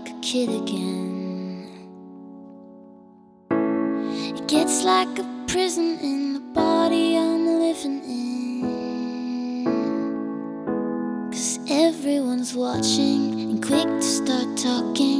like a kid again. It gets like a prison in the body I'm living in, 'cause everyone's watching and quick to start talking.